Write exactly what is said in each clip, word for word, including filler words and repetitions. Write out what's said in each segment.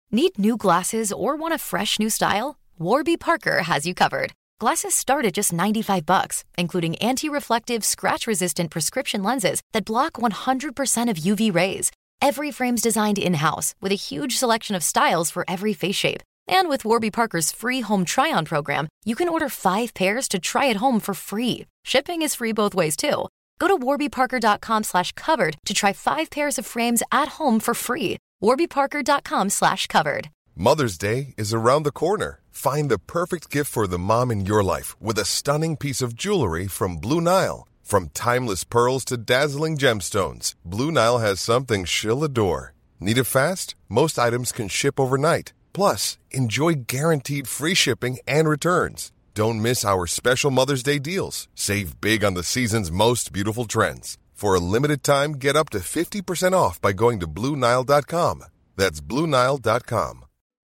Need new glasses or want a fresh new style? Warby Parker has you covered. Glasses start at just ninety-five bucks, including anti-reflective, scratch-resistant prescription lenses that block one hundred percent of U V rays. Every frame's designed in-house with a huge selection of styles for every face shape. And with Warby Parker's free home try-on program, you can order five pairs to try at home for free. Shipping is free both ways, too. Go to warbyparker.com slash covered to try five pairs of frames at home for free. warbyparker.com slash covered. Mother's Day is around the corner. Find the perfect gift for the mom in your life with a stunning piece of jewelry from Blue Nile. From timeless pearls to dazzling gemstones, Blue Nile has something she'll adore. Need it fast? Most items can ship overnight. Plus, enjoy guaranteed free shipping and returns. Don't miss our special Mother's Day deals. Save big on the season's most beautiful trends. For a limited time, get up to fifty percent off by going to Blue Nile dot com. That's Blue Nile dot com.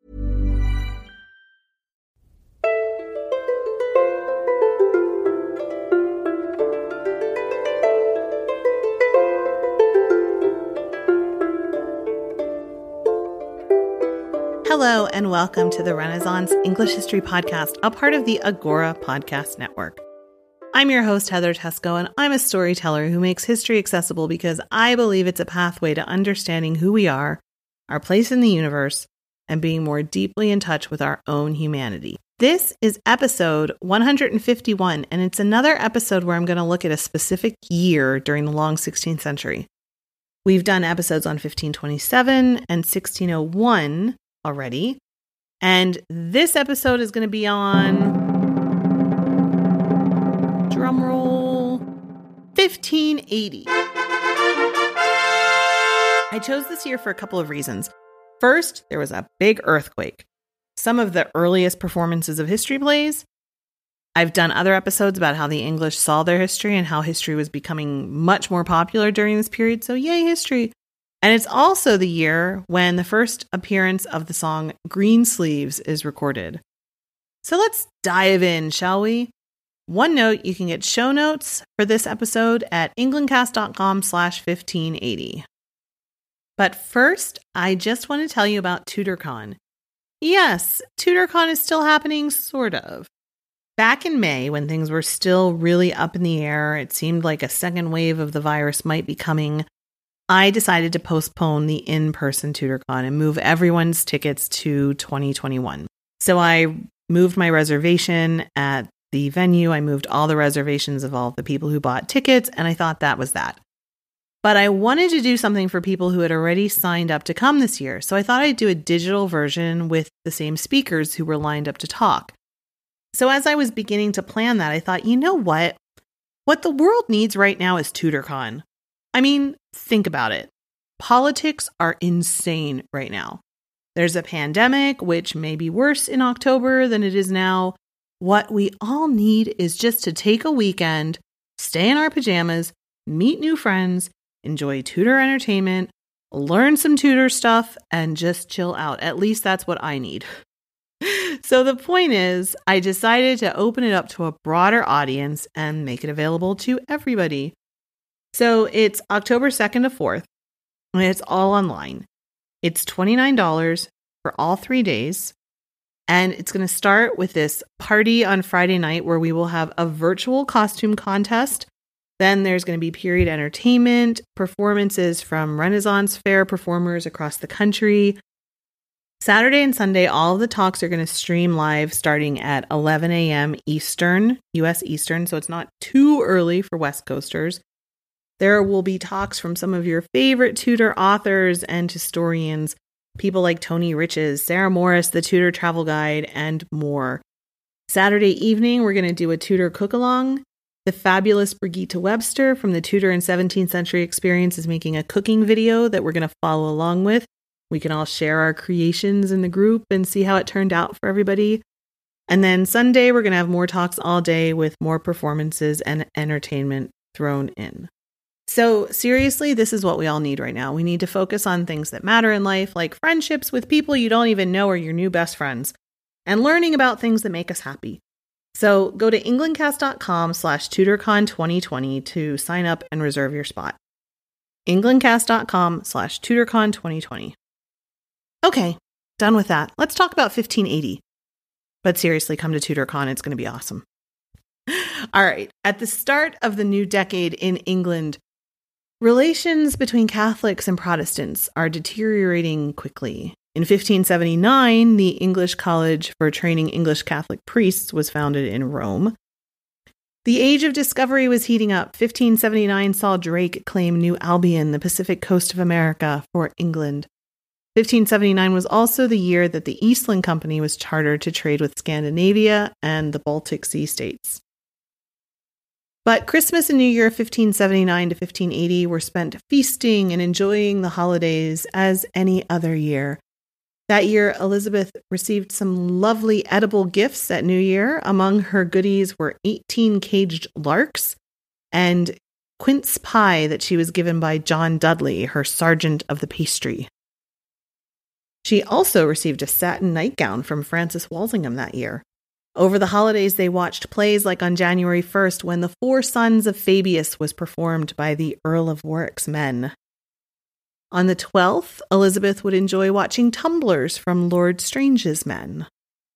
Hello and welcome to the Renaissance English History Podcast, a part of the Agora Podcast Network. I'm your host, Heather Teysko, and I'm a storyteller who makes history accessible because I believe it's a pathway to understanding who we are, our place in the universe, and being more deeply in touch with our own humanity. This is episode one hundred fifty-one, and it's another episode where I'm going to look at a specific year during the long sixteenth century. We've done episodes on fifteen twenty-seven and sixteen oh one already, and this episode is going to be on, drumroll, fifteen eighty. I chose this year for a couple of reasons. First, there was a big earthquake. Some of the earliest performances of history plays. I've done other episodes about how the English saw their history and how history was becoming much more popular during this period, so yay, history. And it's also the year when the first appearance of the song Greensleeves is recorded. So let's dive in, shall we? One note, you can get show notes for this episode at englandcast.com slash 1580. But first, I just want to tell you about TudorCon. Yes, TudorCon is still happening, sort of. Back in May, when things were still really up in the air, it seemed like a second wave of the virus might be coming, I decided to postpone the in-person TudorCon and move everyone's tickets to twenty twenty-one. So I moved my reservation at the venue. I moved all the reservations of all the people who bought tickets, and I thought that was that. But I wanted to do something for people who had already signed up to come this year. So I thought I'd do a digital version with the same speakers who were lined up to talk. So as I was beginning to plan that, I thought, you know what? What the world needs right now is TudorCon. I mean, think about it. Politics are insane right now. There's a pandemic, which may be worse in October than it is now. What we all need is just to take a weekend, stay in our pajamas, meet new friends, enjoy Tudor entertainment, learn some Tudor stuff, and just chill out. At least that's what I need. So the point is, I decided to open it up to a broader audience and make it available to everybody. So it's October second to fourth, and it's all online. It's twenty-nine dollars for all three days, and it's going to start with this party on Friday night where we will have a virtual costume contest. Then there's going to be period entertainment, performances from Renaissance Fair performers across the country. Saturday and Sunday, all of the talks are going to stream live starting at eleven a.m. Eastern, U S Eastern, so it's not too early for West Coasters. There will be talks from some of your favorite Tudor authors and historians, people like Tony Riches, Sarah Morris, the Tudor Travel Guide, and more. Saturday evening, we're going to do a Tudor cook-along. The fabulous Brigitte Webster from the Tudor and seventeenth Century Experience is making a cooking video that we're going to follow along with. We can all share our creations in the group and see how it turned out for everybody. And then Sunday, we're going to have more talks all day with more performances and entertainment thrown in. So seriously, this is what we all need right now. We need to focus on things that matter in life, like friendships with people you don't even know are your new best friends, and learning about things that make us happy. So go to englandcast.com slash TudorCon2020 to sign up and reserve your spot. englandcast.com slash TudorCon2020. Okay, done with that. Let's talk about fifteen eighty. But seriously, come to TutorCon. It's going to be awesome. All right. At the start of the new decade in England, relations between Catholics and Protestants are deteriorating quickly. In fifteen seventy-nine, the English College for Training English Catholic Priests was founded in Rome. The Age of Discovery was heating up. fifteen seventy-nine saw Drake claim New Albion, the Pacific coast of America, for England. fifteen seventy-nine was also the year that the Eastland Company was chartered to trade with Scandinavia and the Baltic Sea states. But Christmas and New Year fifteen seventy-nine to fifteen eighty were spent feasting and enjoying the holidays as any other year. That year, Elizabeth received some lovely edible gifts at New Year. Among her goodies were eighteen caged larks and quince pie that she was given by John Dudley, her sergeant of the pastry. She also received a satin nightgown from Francis Walsingham that year. Over the holidays, they watched plays like on January first, when The Four Sons of Fabius was performed by the Earl of Warwick's men. On the twelfth, Elizabeth would enjoy watching tumblers from Lord Strange's men.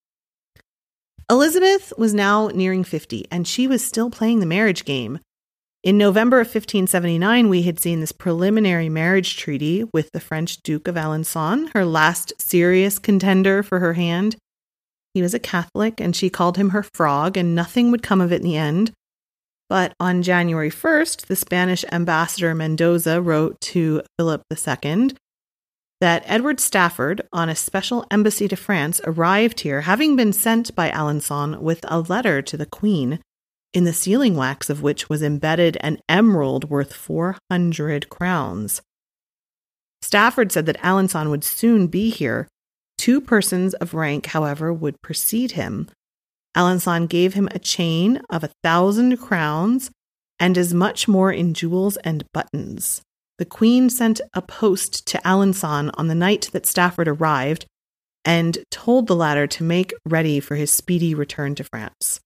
Elizabeth was now nearing fifty, and she was still playing the marriage game. In November of fifteen seventy-nine, we had seen this preliminary marriage treaty with the French Duke of Alençon, her last serious contender for her hand. He was a Catholic, and she called him her frog, and nothing would come of it in the end. But on January first, the Spanish ambassador Mendoza wrote to Philip the Second that Edward Stafford, on a special embassy to France, arrived here, having been sent by Alençon with a letter to the Queen, in the sealing wax of which was embedded an emerald worth four hundred crowns. Stafford said that Alençon would soon be here. Two persons of rank, however, would precede him. Alençon gave him a chain of a thousand crowns and as much more in jewels and buttons. The Queen sent a post to Alençon on the night that Stafford arrived and told the latter to make ready for his speedy return to France.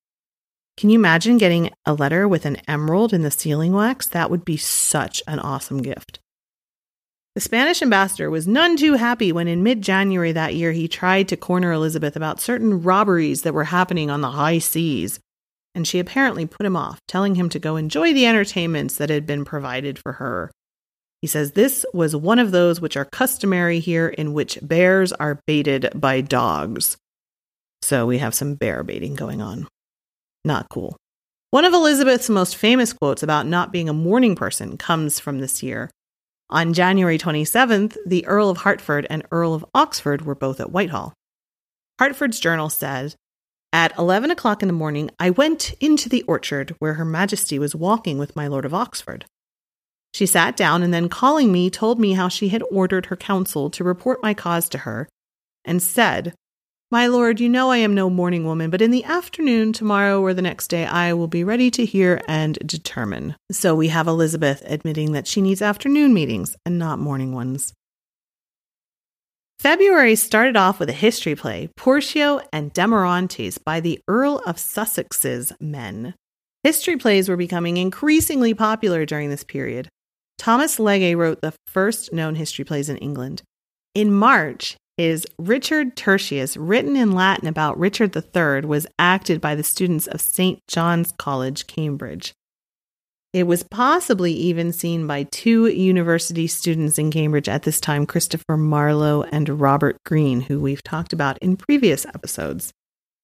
Can you imagine getting a letter with an emerald in the sealing wax? That would be such an awesome gift. The Spanish ambassador was none too happy when in mid-January that year he tried to corner Elizabeth about certain robberies that were happening on the high seas, and she apparently put him off, telling him to go enjoy the entertainments that had been provided for her. He says this was one of those which are customary here, in which bears are baited by dogs. So we have some bear baiting going on. Not cool. One of Elizabeth's most famous quotes about not being a morning person comes from this year. On January twenty-seventh, the Earl of Hertford and Earl of Oxford were both at Whitehall. Hertford's journal said, "At eleven o'clock in the morning, I went into the orchard where Her Majesty was walking with my Lord of Oxford. She sat down and then, calling me, told me how she had ordered her council to report my cause to her, and said, 'My lord, you know I am no morning woman, but in the afternoon, tomorrow or the next day, I will be ready to hear and determine.'" So we have Elizabeth admitting that she needs afternoon meetings and not morning ones. February started off with a history play, Portio and Demorontes, by the Earl of Sussex's men. History plays were becoming increasingly popular during this period. Thomas Legge wrote the first known history plays in England. In March, his Richard Tertius, written in Latin about Richard the Third, was acted by the students of Saint John's College, Cambridge. It was possibly even seen by two university students in Cambridge at this time, Christopher Marlowe and Robert Greene, who we've talked about in previous episodes.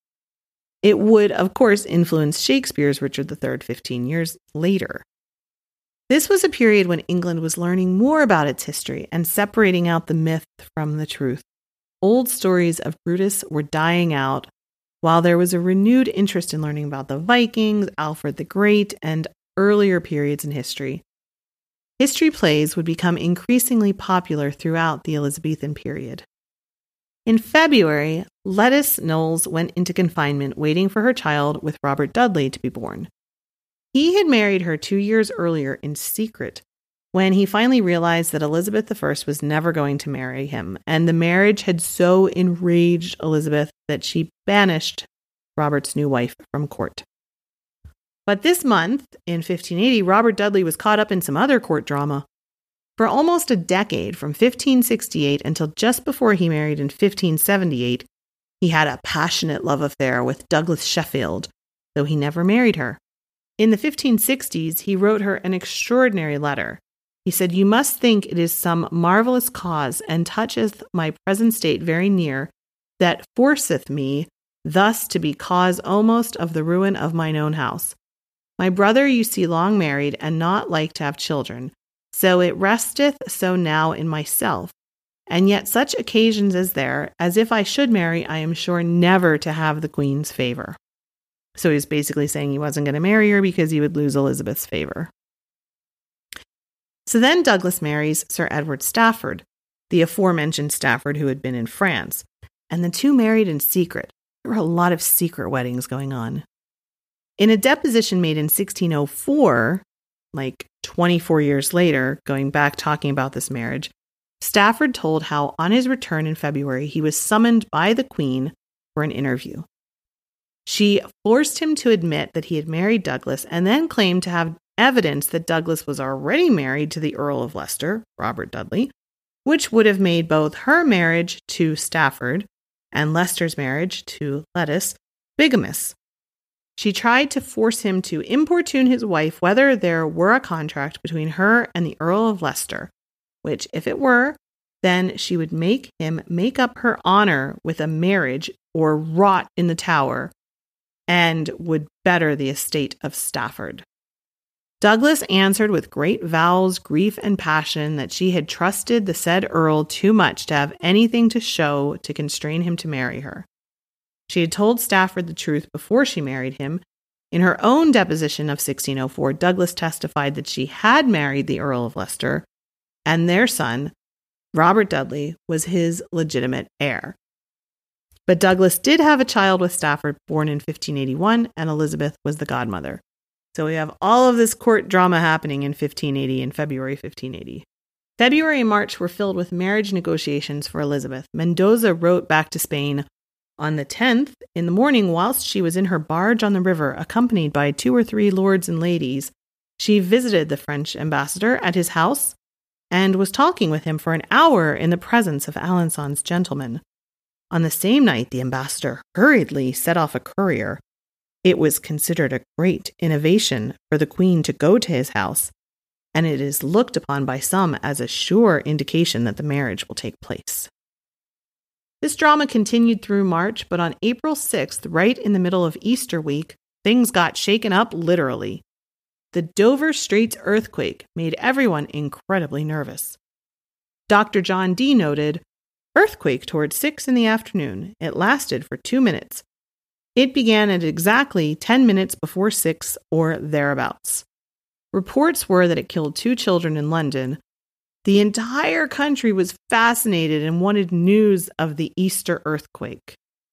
It would, of course, influence Shakespeare's Richard the Third fifteen years later. This was a period when England was learning more about its history and separating out the myth from the truth. Old stories of Brutus were dying out, while there was a renewed interest in learning about the Vikings, Alfred the Great, and earlier periods in history. History plays would become increasingly popular throughout the Elizabethan period. In February, Lettice Knowles went into confinement waiting for her child with Robert Dudley to be born. He had married her two years earlier in secret, when he finally realized that Elizabeth the First was never going to marry him, and the marriage had so enraged Elizabeth that she banished Robert's new wife from court. But this month, in fifteen eighty, Robert Dudley was caught up in some other court drama. For almost a decade, from fifteen sixty-eight until just before he married in fifteen seventy-eight, he had a passionate love affair with Douglas Sheffield, though he never married her. In the fifteen sixties, he wrote her an extraordinary letter. He said, "You must think it is some marvelous cause, and toucheth my present state very near, that forceth me thus to be cause almost of the ruin of mine own house. My brother you see long married, and not like to have children. So it resteth so now in myself. And yet such occasions as there, as if I should marry, I am sure never to have the Queen's favor." So he's basically saying he wasn't going to marry her because he would lose Elizabeth's favor. So then Douglas marries Sir Edward Stafford, the aforementioned Stafford who had been in France, and the two married in secret. There were a lot of secret weddings going on. In a deposition made in sixteen oh four, like twenty-four years later, going back talking about this marriage, Stafford told how on his return in February, he was summoned by the Queen for an interview. She forced him to admit that he had married Douglas and then claimed to have evidence that Douglas was already married to the Earl of Leicester, Robert Dudley, which would have made both her marriage to Stafford and Leicester's marriage to Lettice bigamous. She tried to force him to importune his wife whether there were a contract between her and the Earl of Leicester, which, if it were, then she would make him make up her honor with a marriage or rot in the Tower, and would better the estate of Stafford. Douglas answered with great vows, grief, and passion that she had trusted the said Earl too much to have anything to show to constrain him to marry her. She had told Stafford the truth before she married him. In her own deposition of sixteen oh four, Douglas testified that she had married the Earl of Leicester, and their son, Robert Dudley, was his legitimate heir. But Douglas did have a child with Stafford born in fifteen eighty-one, and Elizabeth was the godmother. So we have all of this court drama happening in fifteen eighty and February fifteen eighty. February and March were filled with marriage negotiations for Elizabeth. Mendoza wrote back to Spain on the tenth in the morning whilst she was in her barge on the river, accompanied by two or three lords and ladies. She visited the French ambassador at his house and was talking with him for an hour in the presence of Alençon's gentlemen. On the same night, the ambassador hurriedly set off a courier. It was considered a great innovation for the Queen to go to his house, and it is looked upon by some as a sure indication that the marriage will take place. This drama continued through March, but on April sixth, right in the middle of Easter week, things got shaken up literally. The Dover Straits earthquake made everyone incredibly nervous. Doctor John Dee noted, "Earthquake toward six in the afternoon. It lasted for two minutes. It began at exactly ten minutes before six or thereabouts. Reports were that it killed two children in London. The entire country was fascinated and wanted news of the Easter earthquake.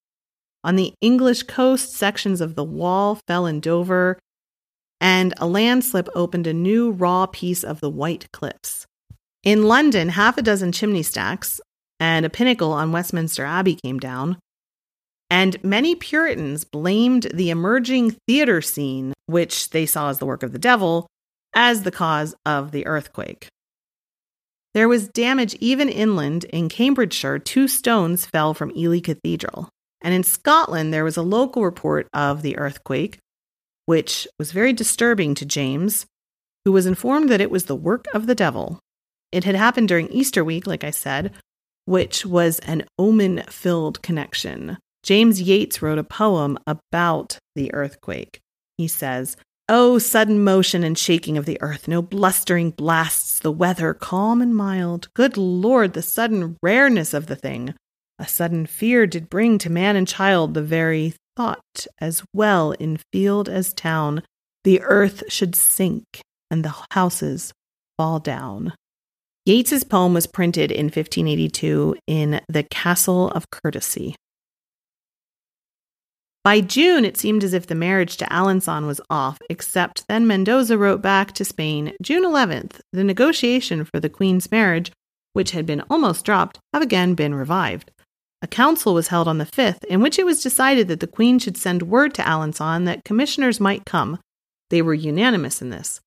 On the English coast, sections of the wall fell in Dover, and a landslip opened a new raw piece of the White Cliffs. In London, half a dozen chimney stacks and a pinnacle on Westminster Abbey came down, and many Puritans blamed the emerging theater scene, which they saw as the work of the devil, as the cause of the earthquake. There was damage even inland. In Cambridgeshire, two stones fell from Ely Cathedral. And in Scotland, there was a local report of the earthquake, which was very disturbing to James, who was informed that it was the work of the devil. It had happened during Easter week, like I said, which was an omen-filled connection. James Yates wrote a poem about the earthquake. He says, "Oh, sudden motion and shaking of the earth, no blustering blasts, the weather calm and mild. Good Lord, the sudden rareness of the thing. A sudden fear did bring to man and child the very thought, as well in field as town, the earth should sink and the houses fall down." Yates's poem was printed in fifteen eighty-two in The Castle of Courtesy. By June, it seemed as if the marriage to Alençon was off, except then Mendoza wrote back to Spain, June eleventh, the negotiation for the Queen's marriage, which had been almost dropped, have again been revived. A council was held on the fifth, in which it was decided that the Queen should send word to Alençon that commissioners might come. They were unanimous in this.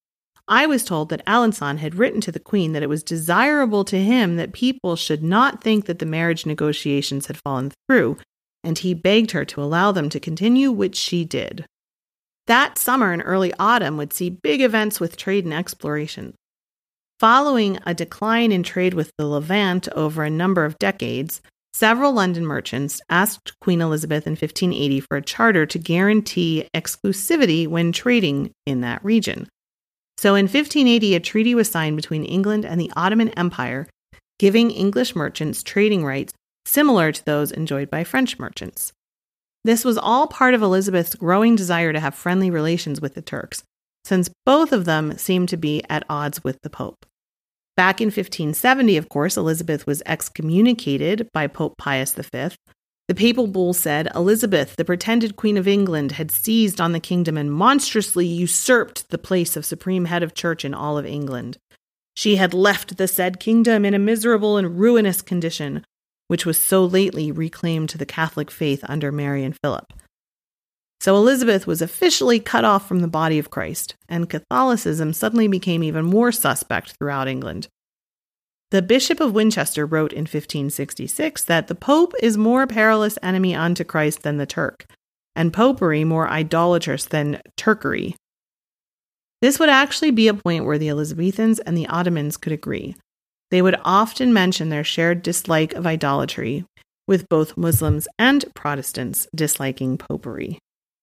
I was told that Alençon had written to the Queen that it was desirable to him that people should not think that the marriage negotiations had fallen through, and he begged her to allow them to continue, which she did. That summer and early autumn would see big events with trade and exploration. Following a decline in trade with the Levant over a number of decades, several London merchants asked Queen Elizabeth in fifteen eighty for a charter to guarantee exclusivity when trading in that region. So in fifteen eighty, a treaty was signed between England and the Ottoman Empire, giving English merchants trading rights similar to those enjoyed by French merchants. This was all part of Elizabeth's growing desire to have friendly relations with the Turks, since both of them seemed to be at odds with the Pope. Back in fifteen seventy, of course, Elizabeth was excommunicated by Pope Pius the Fifth. The papal bull said Elizabeth, the pretended Queen of England, had seized on the kingdom and monstrously usurped the place of supreme head of church in all of England. She had left the said kingdom in a miserable and ruinous condition, which was so lately reclaimed to the Catholic faith under Mary and Philip. So Elizabeth was officially cut off from the body of Christ, and Catholicism suddenly became even more suspect throughout England. The Bishop of Winchester wrote in fifteen sixty-six that the Pope is more perilous enemy unto Christ than the Turk, and popery more idolatrous than Turkery. This would actually be a point where the Elizabethans and the Ottomans could agree. They would often mention their shared dislike of idolatry, with both Muslims and Protestants disliking popery.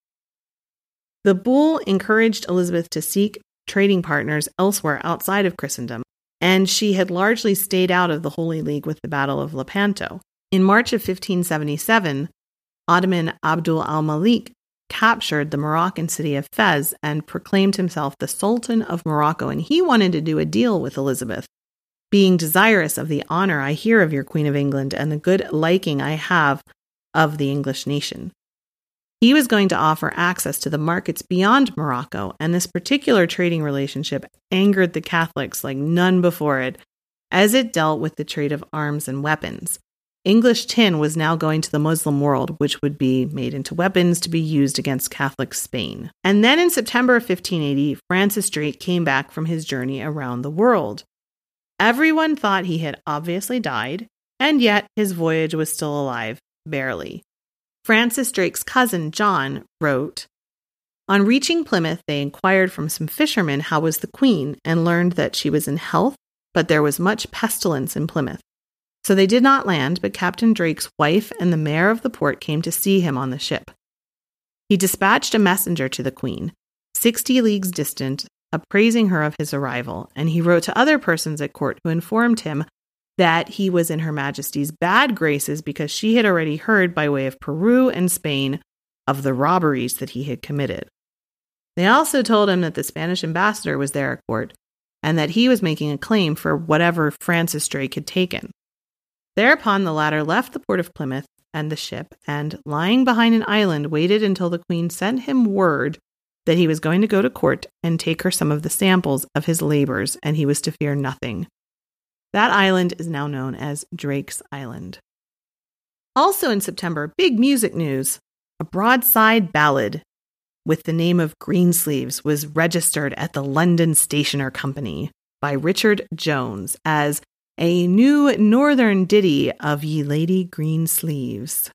The bull encouraged Elizabeth to seek trading partners elsewhere outside of Christendom, and she had largely stayed out of the Holy League with the Battle of Lepanto. In March of fifteen seventy-seven, Ottoman Abdul al-Malik captured the Moroccan city of Fez and proclaimed himself the Sultan of Morocco, and he wanted to do a deal with Elizabeth. Being desirous of the honor I hear of your Queen of England and the good liking I have of the English nation. He was going to offer access to the markets beyond Morocco, and this particular trading relationship angered the Catholics like none before it, as it dealt with the trade of arms and weapons. English tin was now going to the Muslim world, which would be made into weapons to be used against Catholic Spain. And then in September of fifteen eighty, Francis Drake came back from his journey around the world. Everyone thought he had obviously died, and yet his voyage was still alive, barely. Francis Drake's cousin, John, wrote, "On reaching Plymouth, they inquired from some fishermen how was the Queen, and learned that she was in health, but there was much pestilence in Plymouth. So they did not land, but Captain Drake's wife and the mayor of the port came to see him on the ship. He dispatched a messenger to the Queen, sixty leagues distant, appraising her of his arrival, and he wrote to other persons at court who informed him that he was in Her Majesty's bad graces because she had already heard by way of Peru and Spain of the robberies that he had committed. They also told him that the Spanish ambassador was there at court, and that he was making a claim for whatever Francis Drake had taken. Thereupon the latter left the port of Plymouth and the ship, and lying behind an island, waited until the Queen sent him word that he was going to go to court and take her some of the samples of his labors, and he was to fear nothing. That island is now known as Drake's Island." Also in September, big music news. A broadside ballad with the name of Greensleeves was registered at the London Stationer Company by Richard Jones as a new northern ditty of Ye Lady Greensleeves.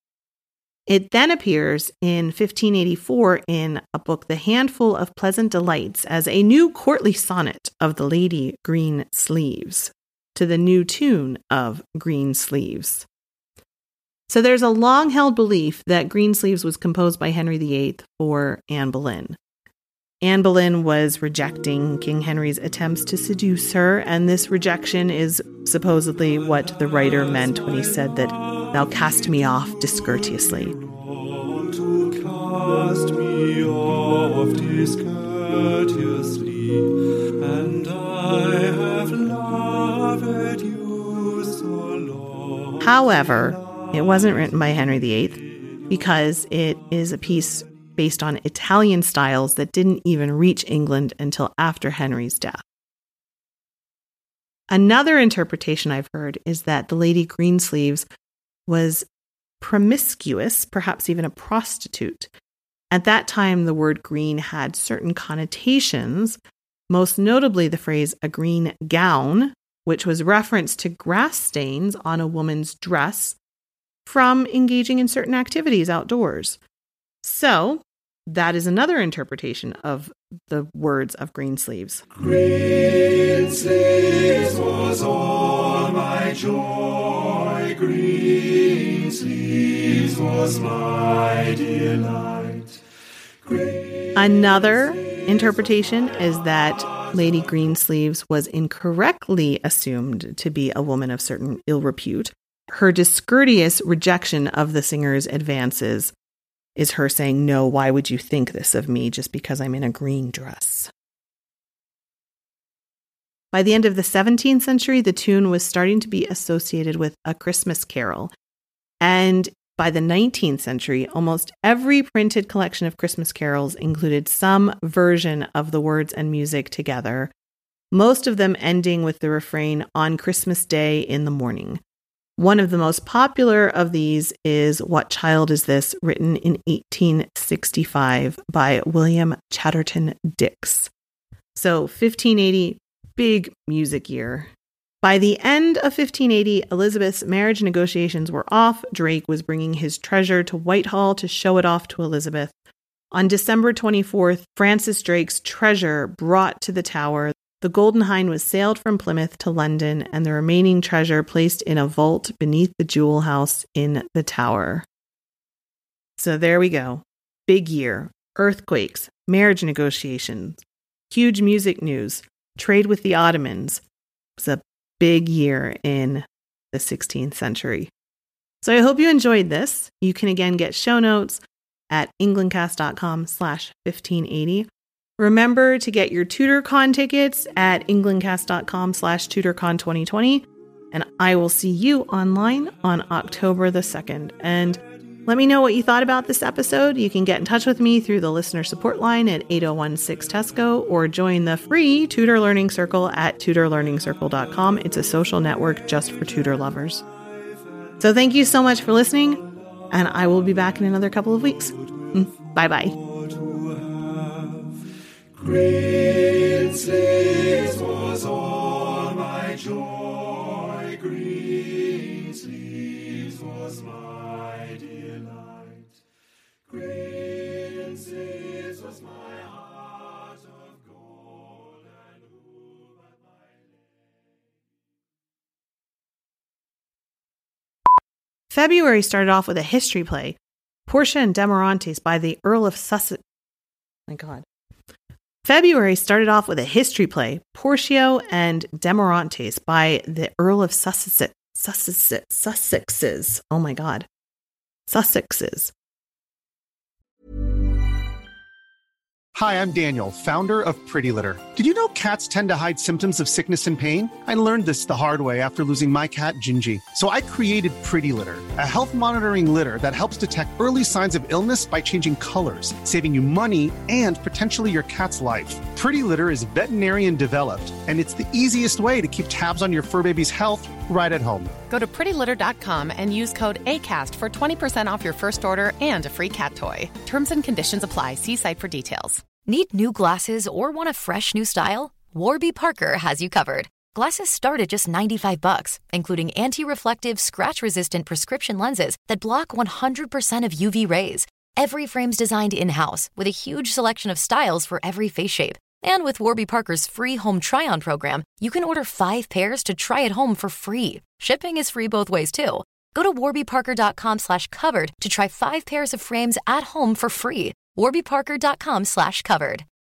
It then appears in fifteen eighty-four in a book, The Handful of Pleasant Delights, as a new courtly sonnet of the Lady Green Sleeves, to the new tune of Green Sleeves. So there's a long-held belief that Green Sleeves was composed by Henry the Eighth for Anne Boleyn. Anne Boleyn was rejecting King Henry's attempts to seduce her, and this rejection is supposedly what the writer meant when he said that "thou cast me off discourteously." To cast me off discourteously, and I have loved you so long. However, it wasn't written by Henry the Eighth because it is a piece based on Italian styles that didn't even reach England until after Henry's death. Another interpretation I've heard is that the Lady Greensleeves was promiscuous, perhaps even a prostitute. At that time, the word green had certain connotations, most notably the phrase a green gown, which was reference to grass stains on a woman's dress from engaging in certain activities outdoors. So that is another interpretation of the words of Greensleeves. Green sleeves was all my joy, green sleeves was my delight. Green Another interpretation is that Lady Greensleeves was incorrectly assumed to be a woman of certain ill repute. Her discourteous rejection of the singer's advances is her saying, "No, why would you think this of me just because I'm in a green dress?" By the end of the seventeenth century, the tune was starting to be associated with A Christmas Carol. And by the nineteenth century, almost every printed collection of Christmas carols included some version of the words and music together, most of them ending with the refrain, "On Christmas Day in the morning." One of the most popular of these is What Child Is This?, written in eighteen sixty-five by William Chatterton Dix. So fifteen eighty, big music year. By the end of fifteen eighty, Elizabeth's marriage negotiations were off. Drake was bringing his treasure to Whitehall to show it off to Elizabeth. On December twenty-fourth, Francis Drake's treasure brought to the Tower. The Golden Hind was sailed from Plymouth to London, and the remaining treasure placed in a vault beneath the jewel house in the Tower. So there we go. Big year. Earthquakes, marriage negotiations, huge music news, trade with the Ottomans. It was a big year in the sixteenth century. So I hope you enjoyed this. You can again get show notes at englandcast.com slash 1580. Remember to get your TutorCon tickets at englandcast.com slash TutorCon 2020. And I will see you online on October the second. And let me know what you thought about this episode. You can get in touch with me through the listener support line at eight oh one six Tesco or join the free Tutor Learning Circle at tutor learning circle dot com. It's a social network just for tutor lovers. So thank you so much for listening, and I will be back in another couple of weeks. Bye-bye. Green sleeves was all my joy, green sleeves was my delight. Green sleeves was my heart of gold, and who but my February started off with a history play, Portia and Demorantes by the Earl of Sussex. My God. February started off with a history play, Portia and Demorantes by the Earl of Sussex. Sussex. Sussexes. Oh my God. Sussexes. Hi, I'm Daniel, founder of Pretty Litter. Did you know cats tend to hide symptoms of sickness and pain? I learned this the hard way after losing my cat, Gingy. So I created Pretty Litter, a health monitoring litter that helps detect early signs of illness by changing colors, saving you money and potentially your cat's life. Pretty Litter is veterinarian developed, and it's the easiest way to keep tabs on your fur baby's health right at home. Go to pretty litter dot com and use code ACAST for twenty percent off your first order and a free cat toy. Terms and conditions apply. See site for details. Need new glasses or want a fresh new style? Warby Parker has you covered. Glasses start at just ninety-five bucks, including anti-reflective, scratch-resistant prescription lenses that block one hundred percent of U V rays. Every frame's designed in-house with a huge selection of styles for every face shape. And with Warby Parker's free home try-on program, you can order five pairs to try at home for free. Shipping is free both ways, too. Go to warby parker dot com slash covered to try five pairs of frames at home for free. warby parker dot com slash covered.